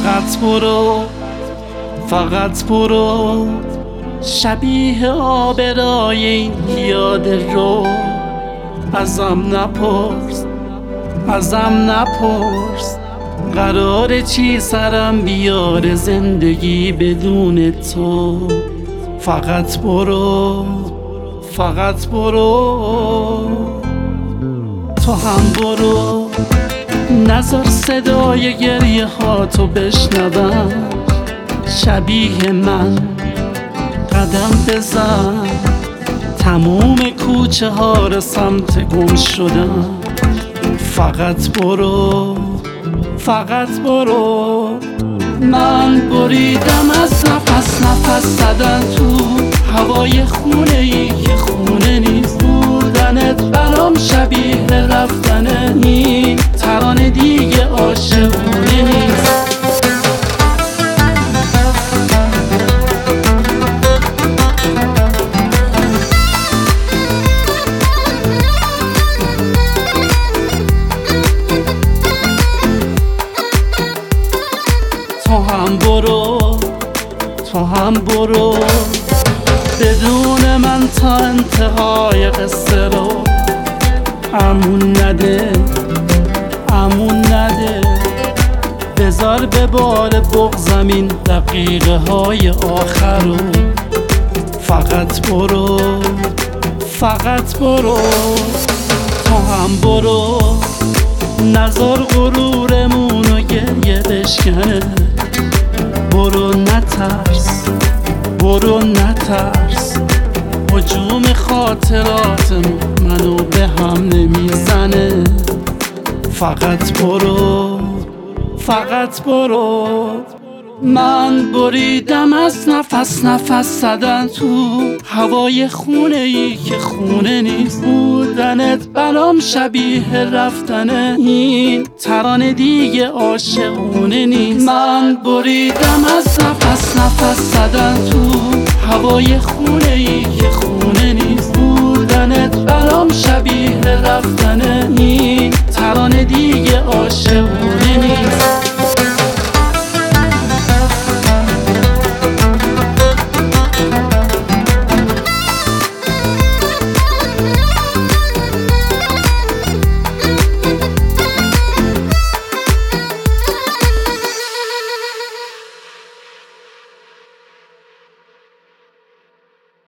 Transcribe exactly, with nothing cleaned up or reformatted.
فقط برو، فقط برو، شبیه آبرای این پیاده رو. ازم نپرس، ازم نپرس، قراره چی سرم بیاره زندگی بدون تو. فقط برو، فقط برو، تو هم برو، نذار صدای گریه ها تو بشنوم. شبیه من قدم بزن، تموم کوچه ها رو سمت گم شدم. فقط برو، فقط برو، من بریدم از نفس نفس زدن تو هوای خونه ای که خونه نیست. بودنت برام شبیه رفتنه، این ترانه دیگه عاشقونه نیست. تو هم برو، تو هم برو، بدون من تا انتهای قصه رو. امون نده، امون نده، بذار به بال بغضم این دقیقه های آخر رو. فقط برو، فقط برو، تو هم برو، نذار غرورمونو گریه بشکنه. برو نترس، برو نترس، هجوم خاطراتمون منو به هم نمیزنه. فقط برو، فقط برو، من بریدم از نفس نفس زدن تو هوای خونه ای که خونه نیست. بودنت برام شبیه رفتنه، این ترانه دیگه عاشقونه نیست. من بریدم از نفس نفس زدن تو هوای خونه ای که خونه